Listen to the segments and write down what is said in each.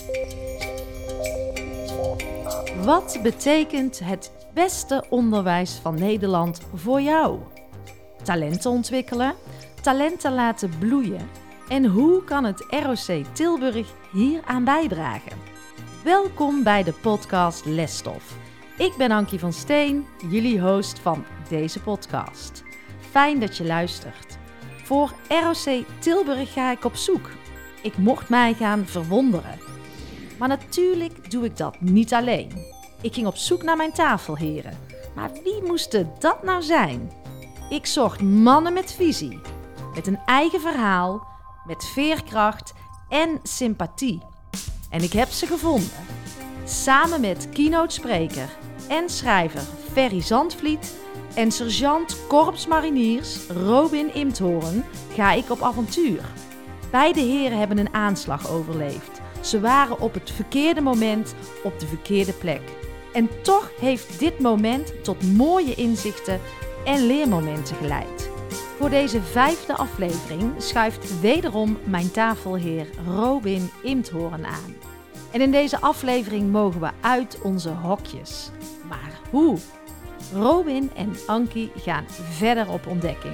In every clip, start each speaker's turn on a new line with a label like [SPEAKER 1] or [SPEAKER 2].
[SPEAKER 1] Wat betekent het beste onderwijs van Nederland voor jou? Talenten ontwikkelen, talenten laten bloeien. En hoe kan het ROC Tilburg hieraan bijdragen? Welkom bij de podcast Lesstof. Ik ben Ankie van Steen, jullie host van deze podcast. Fijn dat je luistert. Voor ROC Tilburg ga ik op zoek. Ik mocht mij gaan verwonderen. Maar natuurlijk doe ik dat niet alleen. Ik ging op zoek naar mijn tafelheren. Maar wie moesten dat nou zijn? Ik zocht mannen met visie, met een eigen verhaal, met veerkracht en sympathie. En ik heb ze gevonden. Samen met keynote-spreker en schrijver Ferry Zandvliet en sergeant korpsmariniers Robin Imthoorn ga ik op avontuur. Beide heren hebben een aanslag overleefd. Ze waren op het verkeerde moment op de verkeerde plek. En toch heeft dit moment tot mooie inzichten en leermomenten geleid. Voor deze 5e aflevering schuift wederom mijn tafelheer Robin Imthoorn aan. En in deze aflevering mogen we uit onze hokjes. Maar hoe? Robin en Ankie gaan verder op ontdekking.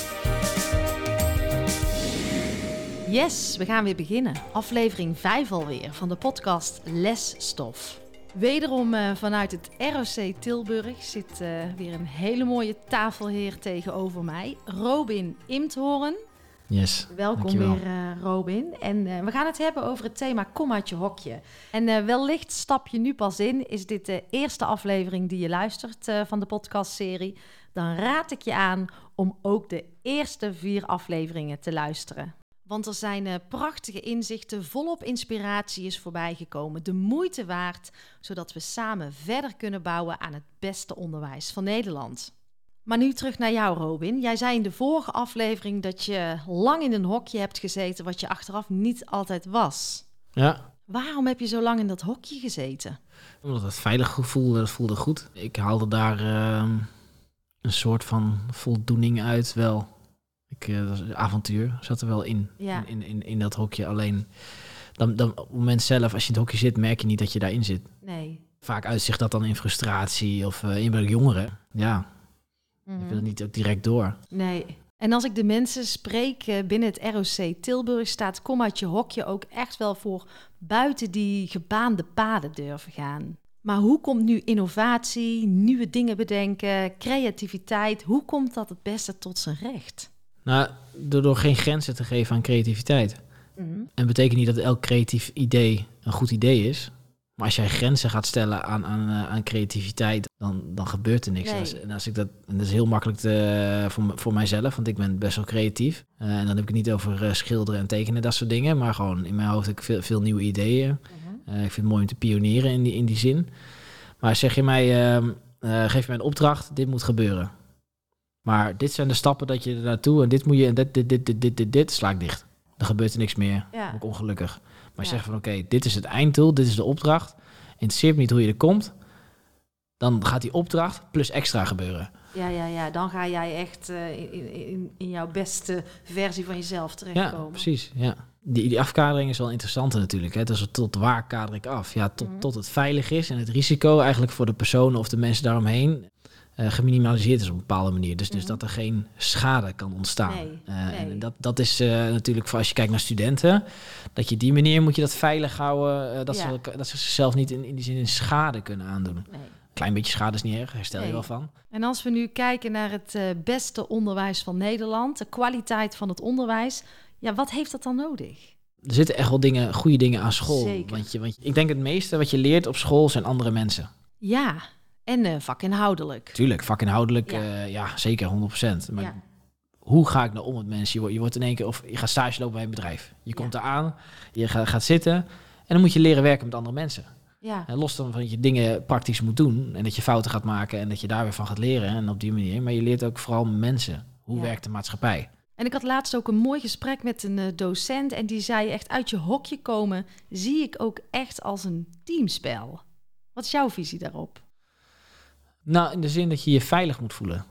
[SPEAKER 1] Yes, we gaan weer beginnen. Aflevering 5 alweer van de podcast Lesstof. Wederom vanuit het ROC Tilburg zit weer een hele mooie tafelheer tegenover mij. Robin Imthoorn.
[SPEAKER 2] Yes,
[SPEAKER 1] welkom
[SPEAKER 2] dankjewel.
[SPEAKER 1] weer Robin. En we gaan het hebben over het thema Kom uit je hokje. En wellicht stap je nu pas in. Is dit de eerste aflevering die je luistert van de podcastserie? Dan raad ik je aan om ook de eerste 4 afleveringen te luisteren. Want er zijn prachtige inzichten, volop inspiratie is voorbijgekomen. De moeite waard, zodat we samen verder kunnen bouwen aan het beste onderwijs van Nederland. Maar nu terug naar jou, Robin. Jij zei in de vorige aflevering dat je lang in een hokje hebt gezeten wat je achteraf niet altijd was.
[SPEAKER 2] Ja.
[SPEAKER 1] Waarom heb je zo lang in dat hokje gezeten?
[SPEAKER 2] Omdat het veilig voelde, dat voelde goed. Ik haalde daar een soort van voldoening uit wel. Dat was een avontuur, zat er wel in.
[SPEAKER 1] Ja.
[SPEAKER 2] In dat hokje. Alleen dan op het moment zelf, als je in het hokje zit, merk je niet dat je daarin zit.
[SPEAKER 1] Nee.
[SPEAKER 2] Vaak uitzicht dat dan in frustratie of je bent jongeren. Ja, ik wil het niet ook direct door.
[SPEAKER 1] Nee. En als ik de mensen spreek binnen het ROC Tilburg, staat Kom uit je hokje ook echt wel voor buiten die gebaande paden durven gaan. Maar hoe komt nu innovatie, nieuwe dingen bedenken, creativiteit, hoe komt dat het beste tot zijn recht?
[SPEAKER 2] Nou, door geen grenzen te geven aan creativiteit. En betekent niet dat elk creatief idee een goed idee is. Maar als jij grenzen gaat stellen aan creativiteit, dan gebeurt er niks.
[SPEAKER 1] Nee.
[SPEAKER 2] En dat is heel makkelijk voor mijzelf, want ik ben best wel creatief. En dan heb ik het niet over schilderen en tekenen, dat soort dingen. Maar gewoon in mijn hoofd heb ik veel nieuwe ideeën. Ik vind het mooi om te pionieren in die zin. Maar zeg je mij, geef je mij een opdracht, dit moet gebeuren. Maar dit zijn de stappen dat je er naartoe en dit moet je en dit sla ik dicht. Dan gebeurt er niks meer. Dan ben ik ongelukkig. Maar zeg van oké, dit is het einddoel, dit is de opdracht. Interesseert me niet hoe je er komt. Dan gaat die opdracht plus extra gebeuren.
[SPEAKER 1] Ja. Dan ga jij echt in jouw beste versie van jezelf terechtkomen.
[SPEAKER 2] Ja, precies. Ja. Die afkadering is wel interessanter natuurlijk. Hè? Dus tot waar kader ik af? Ja, tot het veilig is en het risico eigenlijk voor de personen of de mensen daaromheen geminimaliseerd is op een bepaalde manier. Dus dat er geen schade kan ontstaan.
[SPEAKER 1] Nee.
[SPEAKER 2] En dat is natuurlijk voor als je kijkt naar studenten, dat je die manier moet je dat veilig houden, dat ze zichzelf niet in die zin in schade kunnen aandoen. Nee. Klein beetje schade is niet erg, herstel je wel van.
[SPEAKER 1] En als we nu kijken naar het beste onderwijs van Nederland, de kwaliteit van het onderwijs, ja, wat heeft dat dan nodig?
[SPEAKER 2] Er zitten echt wel goede dingen aan school.
[SPEAKER 1] Zeker.
[SPEAKER 2] Want ik denk het meeste wat je leert op school zijn andere mensen.
[SPEAKER 1] Ja, en vakinhoudelijk.
[SPEAKER 2] Tuurlijk, vakinhoudelijk, zeker 100%. Maar hoe ga ik nou om met mensen? Je wordt in één keer, of je gaat stage lopen bij een bedrijf. Je komt eraan, je gaat zitten en dan moet je leren werken met andere mensen.
[SPEAKER 1] Ja.
[SPEAKER 2] En los dan van dat je dingen praktisch moet doen en dat je fouten gaat maken en dat je daar weer van gaat leren en op die manier. Maar je leert ook vooral mensen. Hoe werkt de maatschappij?
[SPEAKER 1] En ik had laatst ook een mooi gesprek met een docent en die zei echt uit je hokje komen zie ik ook echt als een teamspel. Wat is jouw visie daarop?
[SPEAKER 2] Nou, in de zin dat je je veilig moet voelen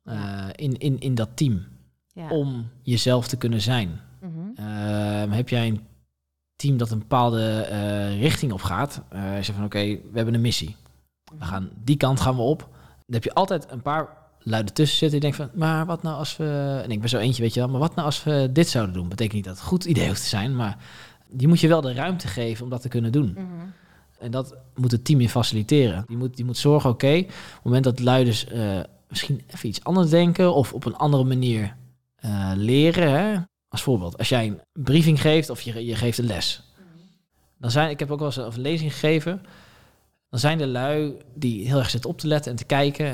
[SPEAKER 2] in dat team. Ja. Om jezelf te kunnen zijn. Heb jij een team dat een bepaalde richting op gaat. Je zegt van oké, we hebben een missie. Die kant gaan we op. Dan heb je altijd een paar luiden tussen zitten. Die denken van, maar wat nou als we... En ik ben zo eentje, weet je wel. Maar wat nou als we dit zouden doen? Betekent niet dat het een goed idee hoeft te zijn. Maar die moet je wel de ruimte geven om dat te kunnen doen. Mm-hmm. En dat moet het team je faciliteren. Die moet zorgen, oké, op het moment dat luiders misschien even iets anders denken... of op een andere manier leren. Hè? Als voorbeeld, als jij een briefing geeft of je geeft een les. Ik heb ook wel eens een lezing gegeven... Dan zijn er lui die heel erg zitten op te letten en te kijken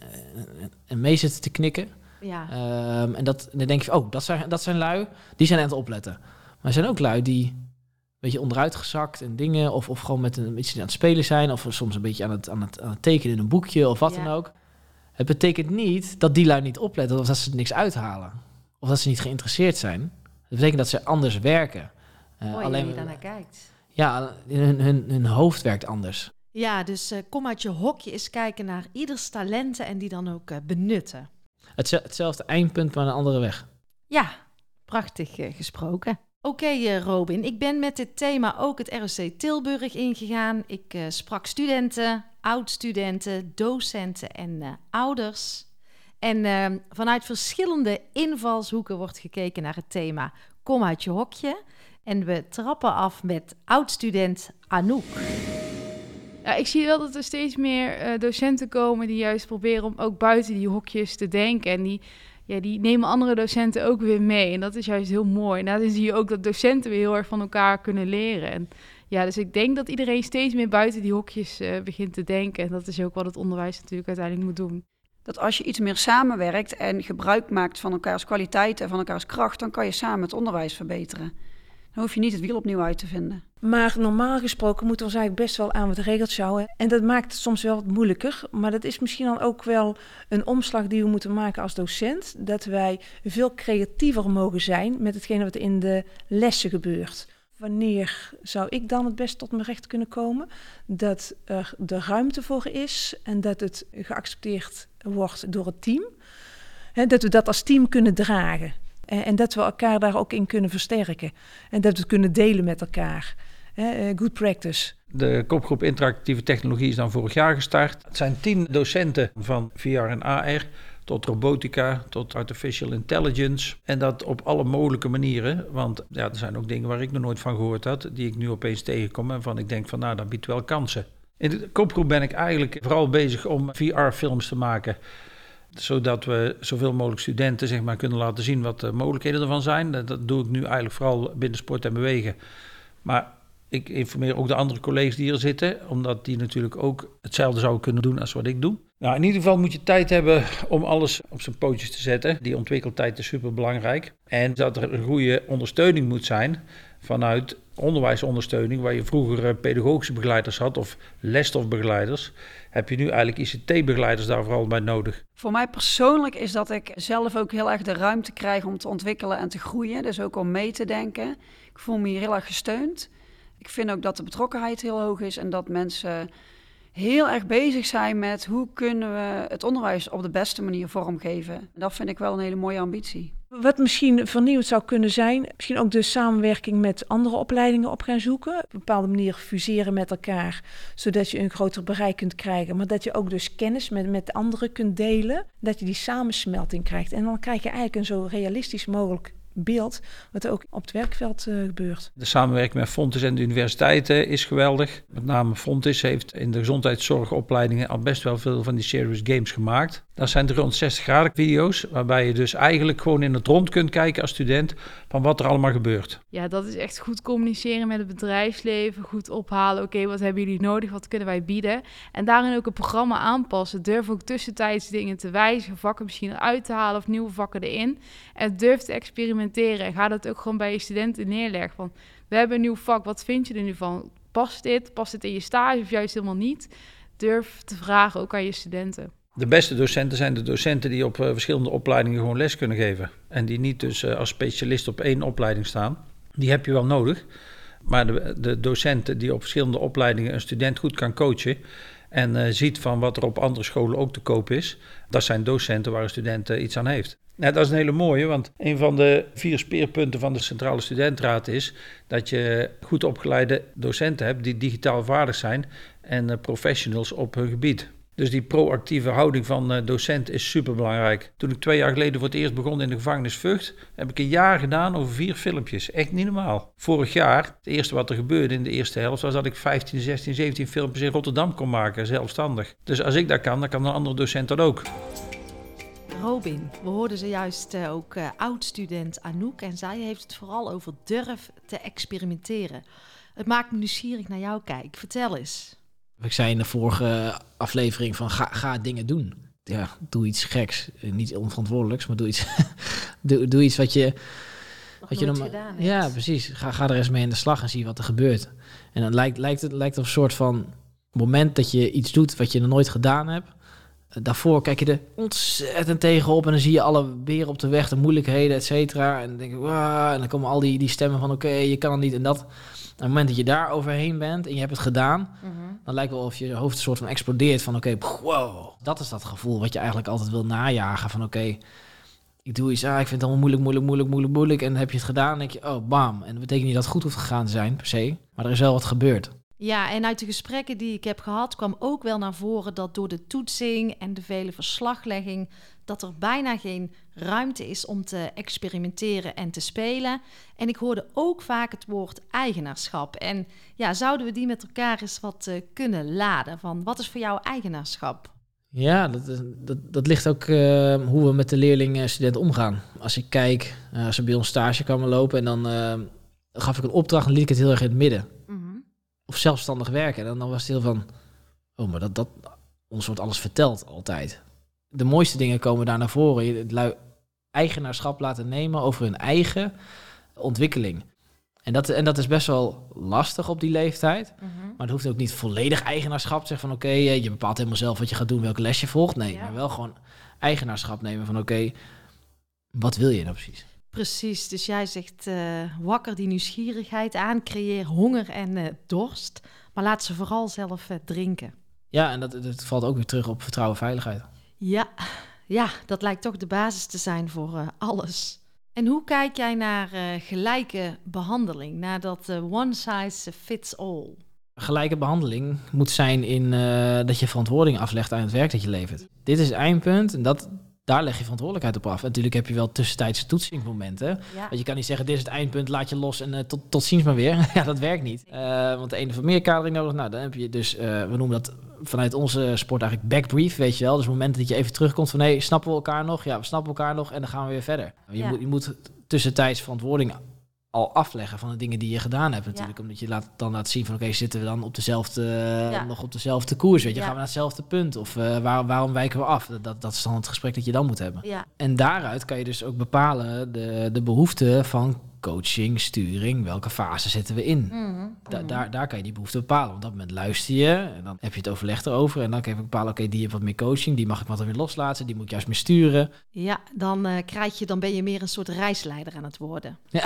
[SPEAKER 2] en mee zitten te knikken. Ja. En dan denk je, dat zijn lui, die zijn aan het opletten. Maar er zijn ook lui die een beetje onderuit gezakt en dingen, of gewoon met een beetje aan het spelen zijn, of soms een beetje aan het tekenen in een boekje of wat dan ook. Het betekent niet dat die lui niet opletten of dat ze er niks uithalen. Of dat ze niet geïnteresseerd zijn. Het betekent dat ze anders werken.
[SPEAKER 1] Alleen je daar naar kijkt.
[SPEAKER 2] Ja, hun hoofd werkt anders.
[SPEAKER 1] Ja, dus kom uit je hokje eens kijken naar ieders talenten en die dan ook benutten.
[SPEAKER 2] Hetzelfde eindpunt, maar een andere weg.
[SPEAKER 1] Ja, prachtig gesproken. Oké, Robin, ik ben met dit thema ook het ROC Tilburg ingegaan. Ik sprak studenten, oud-studenten, docenten en ouders. En vanuit verschillende invalshoeken wordt gekeken naar het thema Kom uit je hokje. En we trappen af met oud-student Anouk.
[SPEAKER 3] Ja, ik zie wel dat er steeds meer docenten komen die juist proberen om ook buiten die hokjes te denken. En die nemen andere docenten ook weer mee. En dat is juist heel mooi. En daarin zie je ook dat docenten weer heel erg van elkaar kunnen leren. En ja, dus ik denk dat iedereen steeds meer buiten die hokjes begint te denken. En dat is ook wat het onderwijs natuurlijk uiteindelijk moet doen.
[SPEAKER 4] Dat als je iets meer samenwerkt en gebruik maakt van elkaars kwaliteiten en van elkaars kracht, dan kan je samen het onderwijs verbeteren. Dan hoef je niet het wiel opnieuw uit te vinden.
[SPEAKER 5] Maar normaal gesproken moeten we ons eigenlijk best wel aan wat regels houden. En dat maakt het soms wel wat moeilijker. Maar dat is misschien dan ook wel een omslag die we moeten maken als docent. Dat wij veel creatiever mogen zijn met hetgene wat in de lessen gebeurt. Wanneer zou ik dan het best tot mijn recht kunnen komen? Dat er de ruimte voor is en dat het geaccepteerd wordt door het team. Dat we dat als team kunnen dragen. En dat we elkaar daar ook in kunnen versterken. En dat we het kunnen delen met elkaar. Good practice.
[SPEAKER 6] De kopgroep interactieve technologie is dan vorig jaar gestart. Het zijn 10 docenten van VR en AR tot robotica, tot artificial intelligence. En dat op alle mogelijke manieren. Want ja, er zijn ook dingen waar ik nog nooit van gehoord had, die ik nu opeens tegenkom. En van ik denk van nou, dat biedt wel kansen. In de kopgroep ben ik eigenlijk vooral bezig om VR-films te maken. Zodat we zoveel mogelijk studenten zeg maar, kunnen laten zien wat de mogelijkheden ervan zijn. Dat doe ik nu eigenlijk vooral binnen sport en bewegen. Maar ik informeer ook de andere collega's die hier zitten, omdat die natuurlijk ook hetzelfde zouden kunnen doen als wat ik doe. Nou, in ieder geval moet je tijd hebben om alles op zijn pootjes te zetten. Die ontwikkeltijd is superbelangrijk. En dat er een goede ondersteuning moet zijn vanuit onderwijsondersteuning, waar je vroeger pedagogische begeleiders had of lesstofbegeleiders, heb je nu eigenlijk ICT-begeleiders daar vooral bij nodig.
[SPEAKER 4] Voor mij persoonlijk is dat ik zelf ook heel erg de ruimte krijg om te ontwikkelen en te groeien. Dus ook om mee te denken. Ik voel me hier heel erg gesteund. Ik vind ook dat de betrokkenheid heel hoog is en dat mensen heel erg bezig zijn met hoe kunnen we het onderwijs op de beste manier vormgeven. Dat vind ik wel een hele mooie ambitie.
[SPEAKER 5] Wat misschien vernieuwd zou kunnen zijn, misschien ook de samenwerking met andere opleidingen op gaan zoeken. Op een bepaalde manier fuseren met elkaar, zodat je een groter bereik kunt krijgen. Maar dat je ook dus kennis met anderen kunt delen, dat je die samensmelting krijgt. En dan krijg je eigenlijk een zo realistisch mogelijk beeld wat er ook op het werkveld gebeurt.
[SPEAKER 6] De samenwerking met Fontys en de universiteiten is geweldig. Met name Fontys heeft in de gezondheidszorgopleidingen al best wel veel van die serious games gemaakt. Dat zijn 360 graden video's, waarbij je dus eigenlijk gewoon in het rond kunt kijken als student van wat er allemaal gebeurt.
[SPEAKER 3] Ja, dat is echt goed communiceren met het bedrijfsleven, goed ophalen. Oké, wat hebben jullie nodig, wat kunnen wij bieden? En daarin ook het programma aanpassen. Durf ook tussentijds dingen te wijzigen, vakken misschien eruit te halen of nieuwe vakken erin. En durf te experimenteren en ga dat ook gewoon bij je studenten neerleggen. Van, we hebben een nieuw vak, wat vind je er nu van? Past dit in je stage of juist helemaal niet? Durf te vragen ook aan je studenten.
[SPEAKER 6] De beste docenten zijn de docenten die op verschillende opleidingen gewoon les kunnen geven. En die niet dus als specialist op één opleiding staan. Die heb je wel nodig. Maar de docenten die op verschillende opleidingen een student goed kan coachen en ziet van wat er op andere scholen ook te koop is. Dat zijn docenten waar een student iets aan heeft. Nou, dat is een hele mooie, want een van de 4 speerpunten van de Centrale Studentenraad is dat je goed opgeleide docenten hebt die digitaal vaardig zijn en professionals op hun gebied. Dus die proactieve houding van docent is superbelangrijk. Toen ik 2 jaar geleden voor het eerst begon in de gevangenis Vught, heb ik een jaar gedaan over 4 filmpjes. Echt niet normaal. Vorig jaar, het eerste wat er gebeurde in de eerste helft, was dat ik 15, 16, 17 filmpjes in Rotterdam kon maken, zelfstandig. Dus als ik dat kan, dan kan een andere docent dat ook.
[SPEAKER 1] Robin, we hoorden zojuist ook oud-student Anouk en zij heeft het vooral over durf te experimenteren. Het maakt me nieuwsgierig naar jouw kijk. Vertel eens.
[SPEAKER 2] Ik zei in de vorige aflevering van ga dingen doen. Ja, doe iets geks. Niet onverantwoordelijks, maar doe iets, doe iets wat je
[SPEAKER 1] nooit gedaan hebt.
[SPEAKER 2] Ja, precies. Ga er eens mee in de slag en zie wat er gebeurt. En dan lijkt het op een soort van moment dat je iets doet wat je nog nooit gedaan hebt. Daarvoor kijk je er ontzettend tegenop en dan zie je alle beren op de weg, de moeilijkheden, et cetera. En dan denk ik, en dan komen al die stemmen van oké, je kan het niet en dat. Op het moment dat je daar overheen bent en je hebt het gedaan, dan lijkt wel of je hoofd een soort van explodeert van oké, wow. Dat is dat gevoel wat je eigenlijk altijd wil najagen van oké, ik doe iets, ik vind het allemaal moeilijk. En dan heb je het gedaan en denk je, oh, bam. En dat betekent niet dat het goed hoeft gegaan te zijn, per se. Maar er is wel wat gebeurd.
[SPEAKER 1] Ja, en uit de gesprekken die ik heb gehad kwam ook wel naar voren dat door de toetsing en de vele verslaglegging dat er bijna geen ruimte is om te experimenteren en te spelen. En ik hoorde ook vaak het woord eigenaarschap. En ja, zouden we die met elkaar eens wat kunnen laden? Van wat is voor jou eigenaarschap?
[SPEAKER 2] Ja, dat ligt ook hoe we met de leerling-student omgaan. Als ik kijk, als ze bij ons stage kwamen lopen en dan gaf ik een opdracht en liet ik het heel erg in het midden. Of zelfstandig werken. En dan was het heel van, maar ons wordt alles verteld altijd. De mooiste dingen komen daar naar voren. Je het lui eigenaarschap laten nemen over hun eigen ontwikkeling. En dat is best wel lastig op die leeftijd. Maar het hoeft ook niet volledig eigenaarschap te zeggen van oké, je bepaalt helemaal zelf wat je gaat doen, welke les je volgt. Nee, maar wel gewoon eigenaarschap nemen van oké, wat wil je nou precies?
[SPEAKER 1] Precies, dus jij zegt wakker die nieuwsgierigheid aan, creëer honger en dorst, maar laat ze vooral zelf drinken.
[SPEAKER 2] Ja, en dat valt ook weer terug op vertrouwen en veiligheid.
[SPEAKER 1] Ja, dat lijkt toch de basis te zijn voor alles. En hoe kijk jij naar gelijke behandeling, naar dat one size fits all?
[SPEAKER 2] Gelijke behandeling moet zijn in dat je verantwoording aflegt aan het werk dat je levert. Dit is het eindpunt en daar leg je verantwoordelijkheid op af. En natuurlijk heb je wel tussentijdse toetsingsmomenten. Ja. Want je kan niet zeggen, dit is het eindpunt, laat je los en tot ziens maar weer. Ja, dat werkt niet. Want de ene heeft meer kadering nodig. Nou, dan heb je dus, we noemen dat vanuit onze sport eigenlijk backbrief, weet je wel. Dus het moment dat je even terugkomt van, snappen we elkaar nog? Ja, we snappen elkaar nog en dan gaan we weer verder. Je moet tussentijds verantwoording al afleggen van de dingen die je gedaan hebt natuurlijk. Ja. Omdat je dan laat zien van oké, zitten we dan op nog op dezelfde koers, weet je. Gaan we naar hetzelfde punt of waarom wijken we af? Dat is dan het gesprek dat je dan moet hebben. Ja. En daaruit kan je dus ook bepalen de behoeften van coaching, sturing, welke fase zetten we in. Daar kan je die behoefte bepalen. Op dat moment luister je en dan heb je het overleg erover en dan kan je bepalen, oké, die heeft wat meer coaching, die mag ik wat meer loslaten, die moet ik juist meer sturen.
[SPEAKER 1] Ja, dan ben je meer een soort reisleider aan het worden. Ja.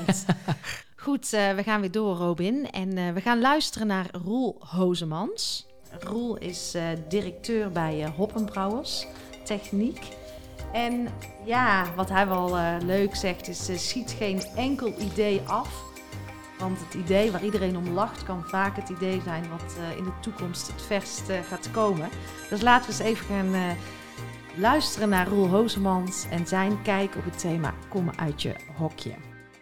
[SPEAKER 1] Goed, we gaan weer door, Robin. En we gaan luisteren naar Roel Hozemans. Roel is directeur bij Hoppenbrouwers Techniek. En ja, wat hij wel leuk zegt is, schiet geen enkel idee af. Want het idee waar iedereen om lacht kan vaak het idee zijn wat in de toekomst het verst gaat komen. Dus laten we eens even gaan luisteren naar Roel Hozemans en zijn kijk op het thema kom uit je hokje.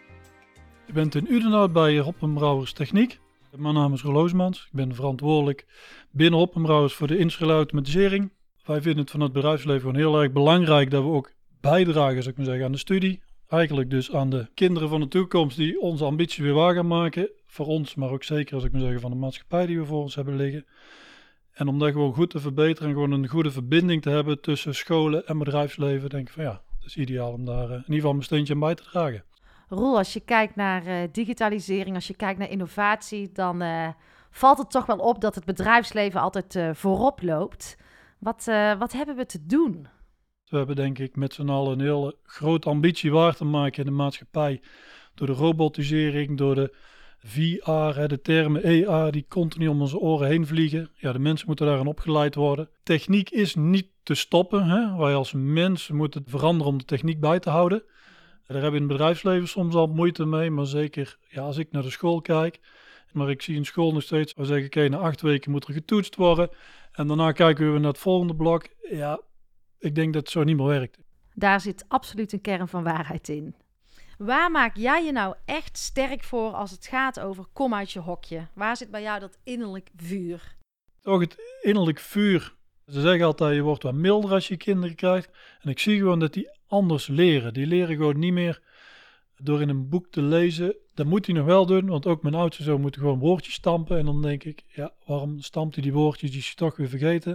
[SPEAKER 7] Je bent in Udenhout bij Hoppenbrouwers Techniek. Mijn naam is Roel Hozemans. Ik ben verantwoordelijk binnen Hoppenbrouwers voor de industriële automatisering. Wij vinden het van het bedrijfsleven gewoon heel erg belangrijk dat we ook bijdragen, zou ik maar zeggen, aan de studie. Eigenlijk dus aan de kinderen van de toekomst die onze ambitie weer waar gaan maken. Voor ons, maar ook zeker, als ik maar zeggen, van de maatschappij die we voor ons hebben liggen. En om dat gewoon goed te verbeteren en gewoon een goede verbinding te hebben tussen scholen en bedrijfsleven, denk ik van ja, het is ideaal om daar in ieder geval mijn steentje aan bij te dragen.
[SPEAKER 1] Roel, als je kijkt naar digitalisering, als je kijkt naar innovatie, dan valt het toch wel op dat het bedrijfsleven altijd voorop loopt. Wat hebben we te doen?
[SPEAKER 7] We hebben denk ik met z'n allen een hele grote ambitie waar te maken in de maatschappij. Door de robotisering, door de VR, de termen AR die continu om onze oren heen vliegen. Ja, de mensen moeten daarin opgeleid worden. Techniek is niet te stoppen. Hè? Wij als mensen moeten veranderen om de techniek bij te houden. Daar hebben we in het bedrijfsleven soms al moeite mee, maar zeker als ik naar de school kijk. Maar ik zie in school nog steeds, we zeggen oké, na 8 weken moet er getoetst worden. En daarna kijken we naar het volgende blok. Ja, ik denk dat het zo niet meer werkt.
[SPEAKER 1] Daar zit absoluut een kern van waarheid in. Waar maak jij je nou echt sterk voor als het gaat over kom uit je hokje? Waar zit bij jou dat innerlijk vuur?
[SPEAKER 7] Toch het innerlijk vuur. Ze zeggen altijd, je wordt wat milder als je kinderen krijgt. En ik zie gewoon dat die anders leren. Die leren gewoon niet meer door in een boek te lezen. Dat moet hij nog wel doen, want ook mijn oudste zoon moet gewoon woordjes stampen. En dan denk ik, ja, waarom stampt hij die woordjes? Die is je toch weer vergeten.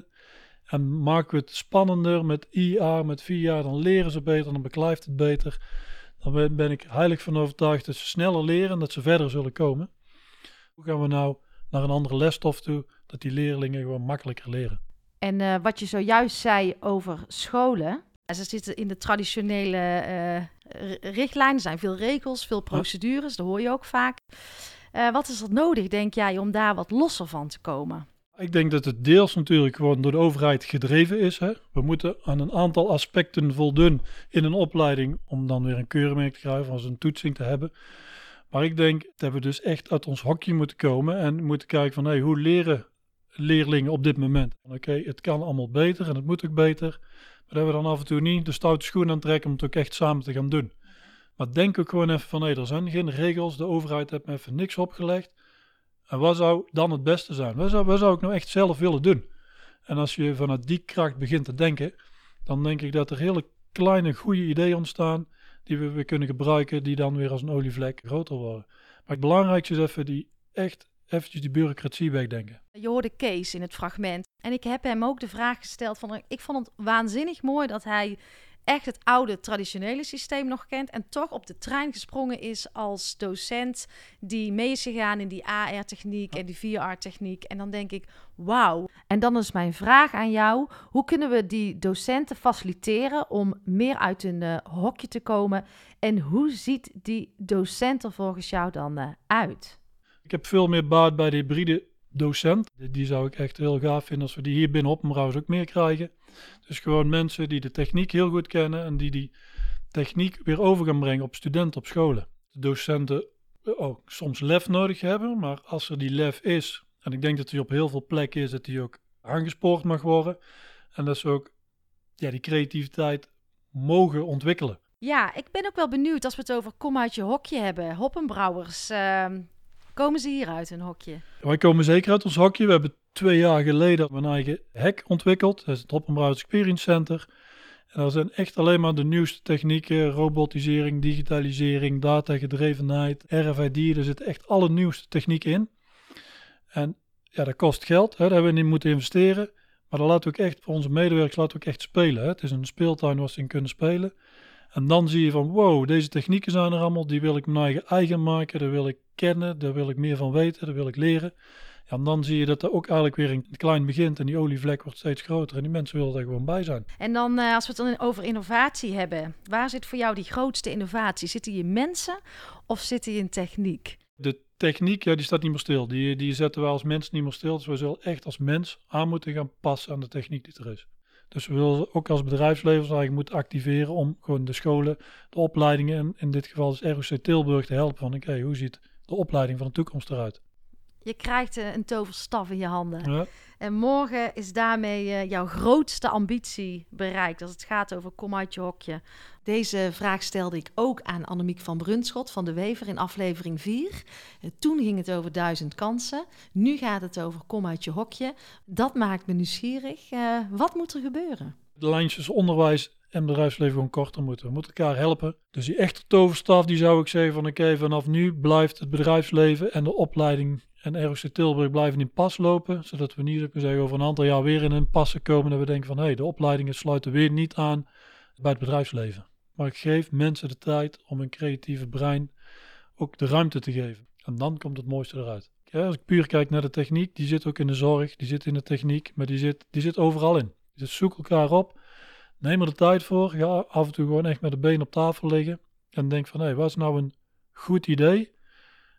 [SPEAKER 7] En maken we het spannender met IR, met 4 jaar, dan leren ze beter, dan beklijft het beter. Dan ben ik heilig van overtuigd dat ze sneller leren en dat ze verder zullen komen. Hoe gaan we nou naar een andere lesstof toe, dat die leerlingen gewoon makkelijker leren?
[SPEAKER 1] En wat je zojuist zei over scholen. Ze zitten in de traditionele richtlijnen. Er zijn veel regels, veel procedures. Dat hoor je ook vaak. Wat is er nodig, denk jij, om daar wat losser van te komen?
[SPEAKER 7] Ik denk dat het deels natuurlijk gewoon door de overheid gedreven is. Hè? We moeten aan een aantal aspecten voldoen in een opleiding om dan weer een keurmerk te krijgen of een toetsing te hebben. Maar ik denk dat we dus echt uit ons hokje moeten komen en moeten kijken van hoe leren leerlingen op dit moment. Oké, het kan allemaal beter en het moet ook beter. Maar dat we dan af en toe niet de stoute schoen aantrekken om het ook echt samen te gaan doen. Maar denk ook gewoon even van er zijn geen regels, de overheid heeft me even niks opgelegd. En wat zou dan het beste zijn? Wat zou ik nou echt zelf willen doen? En als je vanuit die kracht begint te denken, dan denk ik dat er hele kleine goede ideeën ontstaan die we weer kunnen gebruiken, die dan weer als een olievlek groter worden. Maar het belangrijkste is even eventjes die bureaucratie wegdenken.
[SPEAKER 1] Je hoorde Kees in het fragment. En ik heb hem ook de vraag gesteld van, ik vond het waanzinnig mooi dat hij echt het oude traditionele systeem nog kent en toch op de trein gesprongen is als docent die mee is gegaan in die AR-techniek en die VR-techniek. En dan denk ik, wauw. En dan is mijn vraag aan jou, hoe kunnen we die docenten faciliteren om meer uit hun hokje te komen? En hoe ziet die docent er volgens jou dan uit?
[SPEAKER 7] Ik heb veel meer baat bij de hybride docent. Die zou ik echt heel gaaf vinden als we die hier binnen Hoppenbrouwers ook meer krijgen. Dus gewoon mensen die de techniek heel goed kennen en die techniek weer over gaan brengen op studenten op scholen. De docenten ook soms lef nodig hebben, maar als er die lef is, en ik denk dat die op heel veel plekken is, dat die ook aangespoord mag worden. En dat ze ook die creativiteit mogen ontwikkelen.
[SPEAKER 1] Ja, ik ben ook wel benieuwd als we het over kom uit je hokje hebben. Hoppenbrouwers, komen ze hier uit een hokje?
[SPEAKER 7] Wij komen zeker uit ons hokje. We hebben 2 jaar geleden een eigen hek ontwikkeld. Dat is het Hoppenbrouwers Experience Center. En daar zijn echt alleen maar de nieuwste technieken, robotisering, digitalisering, datagedrevenheid, RFID. Daar zit echt alle nieuwste techniek in. En ja, dat kost geld. Hè. Daar hebben we in moeten investeren. Maar dan laten we ook echt, voor onze medewerkers laten we ook echt spelen. Hè. Het is een speeltuin waar ze in kunnen spelen. En dan zie je van, wow, deze technieken zijn er allemaal. Die wil ik mijn eigen maken. Daar wil ik kennen. Daar wil ik meer van weten. Daar wil ik leren. Ja, en dan zie je dat er ook eigenlijk weer een klein begint. En die olievlek wordt steeds groter. En die mensen willen er gewoon bij zijn.
[SPEAKER 1] En dan, als we het dan over innovatie hebben. Waar zit voor jou die grootste innovatie? Zit die in mensen of zit die in techniek?
[SPEAKER 7] De techniek, die staat niet meer stil. Die zetten we als mens niet meer stil. Dus we zullen echt als mens aan moeten gaan passen aan de techniek die er is. Dus we willen ook als bedrijfsleven eigenlijk moeten activeren om gewoon de scholen, de opleidingen, en in dit geval is ROC Tilburg te helpen van oké, hoe ziet de opleiding van de toekomst eruit?
[SPEAKER 1] Je krijgt een toverstaf in je handen.
[SPEAKER 7] Ja.
[SPEAKER 1] En morgen is daarmee jouw grootste ambitie bereikt als het gaat over kom uit je hokje. Deze vraag stelde ik ook aan Annemiek van Brunschot van De Wever in aflevering 4. Toen ging het over 1000 kansen. Nu gaat het over kom uit je hokje. Dat maakt me nieuwsgierig. Wat moet er gebeuren?
[SPEAKER 7] De lijntjes onderwijs en bedrijfsleven gewoon korter moeten. We moeten elkaar helpen. Dus die echte toverstaf, die zou ik zeggen van oké, vanaf nu blijft het bedrijfsleven en de opleiding en ROC Tilburg blijven in pas lopen. Zodat we niet zeggen over een aantal jaar weer in een passen komen. Dat we denken van de opleidingen sluiten weer niet aan bij het bedrijfsleven. Maar ik geef mensen de tijd om een creatieve brein ook de ruimte te geven. En dan komt het mooiste eruit. Ja, als ik puur kijk naar de techniek, die zit ook in de zorg, die zit in de techniek, maar die zit overal in. Dus zoek elkaar op, neem er de tijd voor, ga af en toe gewoon echt met de benen op tafel liggen en denk van wat is nou een goed idee?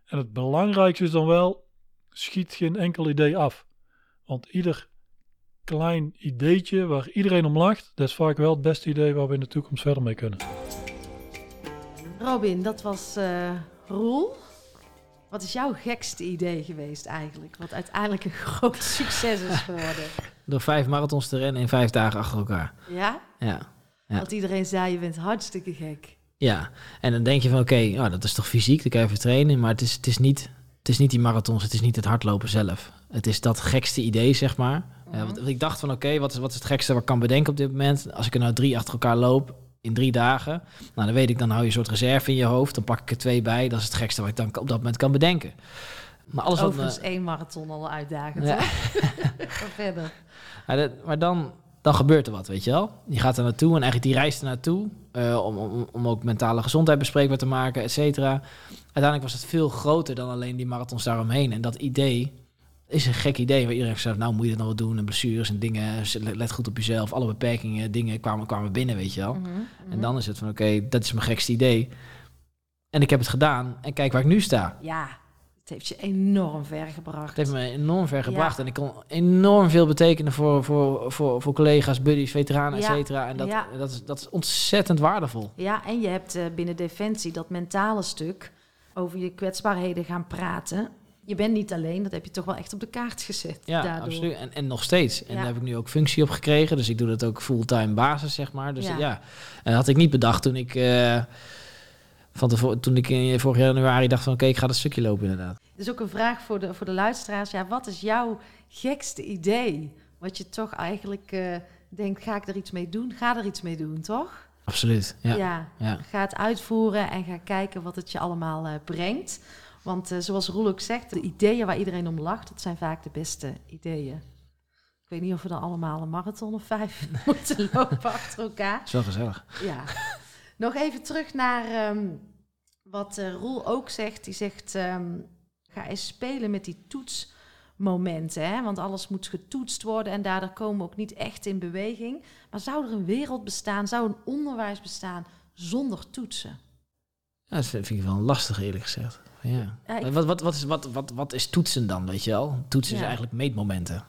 [SPEAKER 7] En het belangrijkste is dan wel, schiet geen enkel idee af. Want ieder klein ideetje waar iedereen om lacht, dat is vaak wel het beste idee waar we in de toekomst verder mee kunnen.
[SPEAKER 1] Robin, dat was Roel. Wat is jouw gekste idee geweest eigenlijk? Wat uiteindelijk een groot succes is geworden.
[SPEAKER 2] Door 5 marathons te rennen in 5 dagen achter elkaar.
[SPEAKER 1] Ja?
[SPEAKER 2] Ja.
[SPEAKER 1] Want iedereen zei, je bent hartstikke gek.
[SPEAKER 2] Ja, en dan denk je van oké, dat is toch fysiek, dan kan je even trainen. Maar het is niet die marathons, het is niet het hardlopen zelf. Het is dat gekste idee, zeg maar. Want ik dacht van oké, wat is het gekste wat ik kan bedenken op dit moment? Als ik er nou 3 achter elkaar loop in 3 dagen, nou dan weet ik, dan hou je een soort reserve in je hoofd. Dan pak ik er 2 bij, dat is het gekste wat ik dan op dat moment kan bedenken. Maar alles
[SPEAKER 1] overigens 1 marathon al uitdagend, hè? Ga verder.
[SPEAKER 2] Maar dan gebeurt er wat, weet je wel. Je gaat er naartoe en eigenlijk die reis er naartoe om ook mentale gezondheid bespreekbaar te maken, et cetera. Uiteindelijk was het veel groter dan alleen die marathons daaromheen. En dat idee is een gek idee waar iedereen zegt, nou moet je dat nou wel doen en blessures en dingen, let goed op jezelf, alle beperkingen, dingen kwamen binnen, weet je wel.
[SPEAKER 1] Mm-hmm.
[SPEAKER 2] En dan is het van oké, dat is mijn gekste idee. En ik heb het gedaan en kijk waar ik nu sta.
[SPEAKER 1] Ja, het heeft je enorm ver gebracht.
[SPEAKER 2] Het heeft me enorm ver gebracht en ik kon enorm veel betekenen voor collega's, buddies, veteranen, et cetera. En dat is ontzettend waardevol.
[SPEAKER 1] Ja, en je hebt binnen Defensie dat mentale stuk over je kwetsbaarheden gaan praten. Je bent niet alleen, dat heb je toch wel echt op de kaart gezet.
[SPEAKER 2] Ja,
[SPEAKER 1] daardoor.
[SPEAKER 2] Absoluut. En nog steeds. En daar heb ik nu ook functie op gekregen. Dus ik doe dat ook fulltime basis, zeg maar. Dus ja. En dat had ik niet bedacht toen ik in vorig januari dacht van oké, ik ga dat stukje lopen inderdaad.
[SPEAKER 1] Dus ook een vraag voor de luisteraars. Ja, wat is jouw gekste idee? Wat je toch eigenlijk denkt, ga ik er iets mee doen? Ga er iets mee doen, toch?
[SPEAKER 2] Absoluut, ja.
[SPEAKER 1] Ga het uitvoeren en ga kijken wat het je allemaal brengt. Want zoals Roel ook zegt, de ideeën waar iedereen om lacht, dat zijn vaak de beste ideeën. Ik weet niet of we dan allemaal een marathon of 5 moeten lopen achter elkaar.
[SPEAKER 2] Dat is wel gezellig.
[SPEAKER 1] Ja. Nog even terug naar wat Roel ook zegt. Die zegt, ga eens spelen met die toetsmomenten. Hè? Want alles moet getoetst worden en daardoor komen we ook niet echt in beweging. Maar zou er een wereld bestaan, zou een onderwijs bestaan zonder toetsen?
[SPEAKER 2] Ja, dat vind ik wel lastig, eerlijk gezegd. Ja. Wat is toetsen dan, weet je wel? Toetsen is eigenlijk meetmomenten.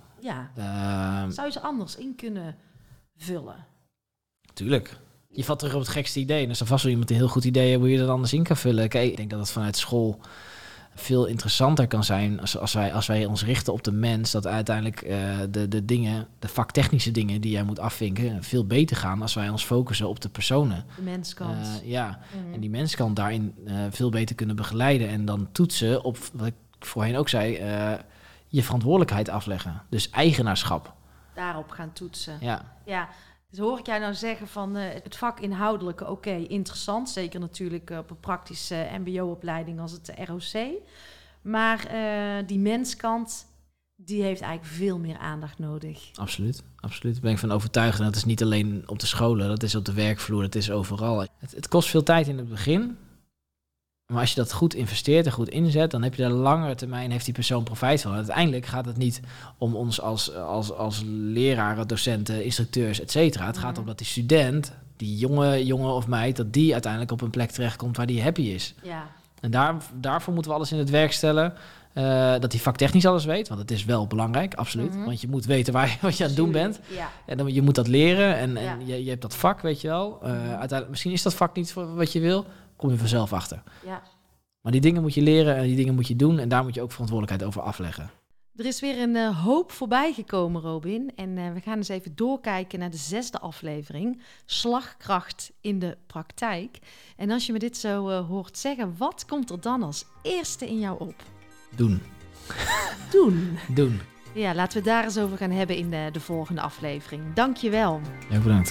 [SPEAKER 1] Ja. Zou je ze anders in kunnen vullen?
[SPEAKER 2] Tuurlijk. Je valt terug op het gekste idee. En er is vast wel iemand die een heel goed idee heeft hoe je dat anders in kan vullen. Kijk, ik denk dat het vanuit school veel interessanter kan zijn als wij ons richten op de mens, dat uiteindelijk de dingen, de vaktechnische dingen die jij moet afvinken, veel beter gaan als wij ons focussen op de personen.
[SPEAKER 1] De menskant.
[SPEAKER 2] En die menskant daarin veel beter kunnen begeleiden en dan toetsen op, wat ik voorheen ook zei, je verantwoordelijkheid afleggen. Dus eigenaarschap.
[SPEAKER 1] Daarop gaan toetsen.
[SPEAKER 2] Ja.
[SPEAKER 1] Dus hoor ik jij nou zeggen van het vak inhoudelijke, oké, interessant. Zeker natuurlijk op een praktische mbo-opleiding als het ROC. Maar die menskant, die heeft eigenlijk veel meer aandacht nodig.
[SPEAKER 2] Absoluut. Daar ben ik van overtuigd. En dat is niet alleen op de scholen, dat is op de werkvloer, dat is overal. Het kost veel tijd in het begin. Maar als je dat goed investeert en goed inzet, dan heb je daar langere termijn, heeft die persoon profijt van. En uiteindelijk gaat het niet om ons als leraren, docenten, instructeurs, et cetera. Het gaat om dat die student, die jongen of meid, dat die uiteindelijk op een plek terechtkomt waar die happy is. Ja. En daarvoor moeten we alles in het werk stellen. Dat die vaktechnisch alles weet, want het is wel belangrijk, absoluut. Mm-hmm. Want je moet weten wat je aan het doen bent. Ja. En je moet dat leren en je hebt dat vak, weet je wel. Uiteindelijk, misschien is dat vak niet voor wat je wil, kom je vanzelf achter. Ja. Maar die dingen moet je leren en die dingen moet je doen en daar moet je ook verantwoordelijkheid over afleggen.
[SPEAKER 1] Er is weer een hoop voorbij gekomen, Robin. En we gaan eens even doorkijken naar de 6e aflevering. Slagkracht in de praktijk. En als je me dit zo hoort zeggen, wat komt er dan als eerste in jou op?
[SPEAKER 2] Doen.
[SPEAKER 1] Ja, laten we het daar eens over gaan hebben in de volgende aflevering. Dank je wel.
[SPEAKER 2] Ja, bedankt.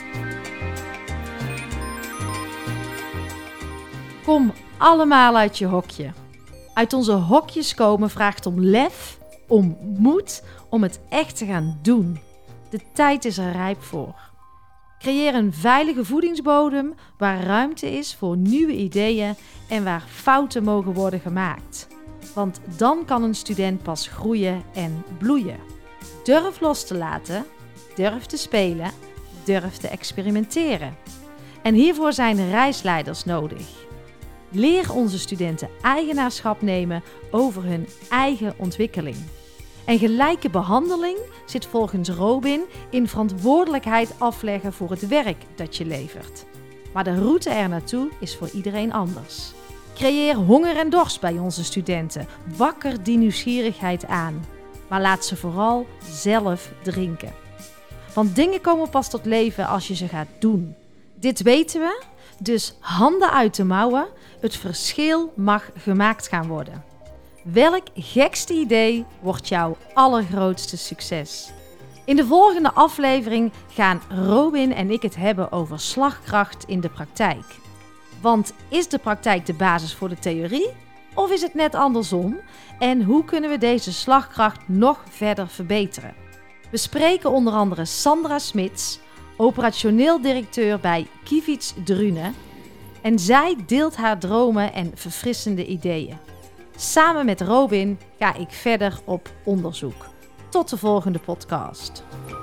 [SPEAKER 1] Kom allemaal uit je hokje. Uit onze hokjes komen vraagt om lef, om moed, om het echt te gaan doen. De tijd is er rijp voor. Creëer een veilige voedingsbodem waar ruimte is voor nieuwe ideeën en waar fouten mogen worden gemaakt. Want dan kan een student pas groeien en bloeien. Durf los te laten, durf te spelen, durf te experimenteren. En hiervoor zijn reisleiders nodig. Leer onze studenten eigenaarschap nemen over hun eigen ontwikkeling. En gelijke behandeling zit volgens Robin in verantwoordelijkheid afleggen voor het werk dat je levert. Maar de route er naartoe is voor iedereen anders. Creëer honger en dorst bij onze studenten. Wakker die nieuwsgierigheid aan. Maar laat ze vooral zelf drinken. Want dingen komen pas tot leven als je ze gaat doen. Dit weten we, dus handen uit de mouwen. Het verschil mag gemaakt gaan worden. Welk gekste idee wordt jouw allergrootste succes? In de volgende aflevering gaan Robin en ik het hebben over slagkracht in de praktijk. Want is de praktijk de basis voor de theorie? Of is het net andersom? En hoe kunnen we deze slagkracht nog verder verbeteren? We spreken onder andere Sandra Smits, operationeel directeur bij Kivits Drunen. En zij deelt haar dromen en verfrissende ideeën. Samen met Robin ga ik verder op onderzoek. Tot de volgende podcast.